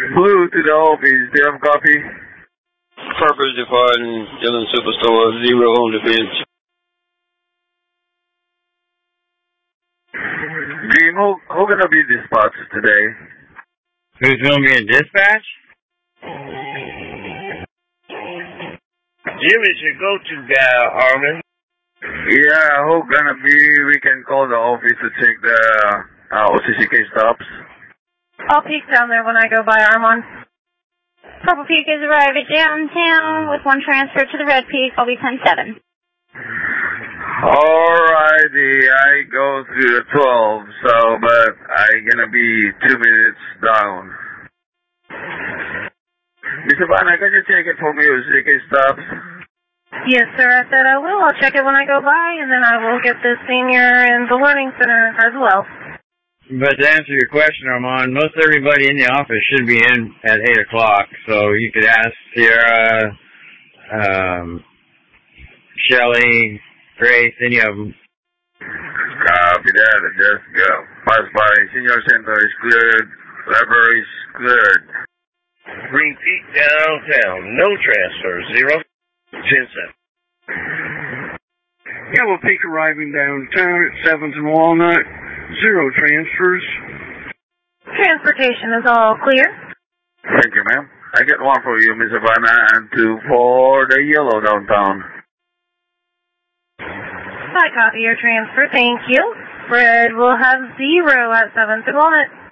Blue to the office. Do you have copy? Purpose departing, Dillon Superstore, 0 on the bench. Dream, who gonna be dispatched today? Who's gonna be in dispatch? Jimmy's your go-to guy, Armin. Yeah, who gonna be? We can call the office to check the OCCK stops. I'll peek down there when I go by, Armand. Purple Peak is arriving downtown with one transfer to the Red Peak. I'll be 10-7. Alrighty, I go through the 12, but I gonna be 2 minutes down. Mr. Vanna, can you check it for me, OCCK stops? Yes, sir, I said I will. I'll check it when I go by, and then I will get the senior and the learning center as well. But to answer your question, Armand, most everybody in the office should be in at 8 o'clock, so you could ask Sierra, Shelley, Grace, any of them. Copy that, just go. Pass by, senior center is cleared, library is cleared. Green Peak downtown, no transfers, 0, 10-7. Yellow Peak arriving downtown at 7th and Walnut, 0 transfers. Transportation is all clear. Thank you, ma'am. I get 1 for you, Miss Havana, and 2 for the yellow downtown. I copy your transfer, thank you. Fred will have 0 at 7th and Walnut.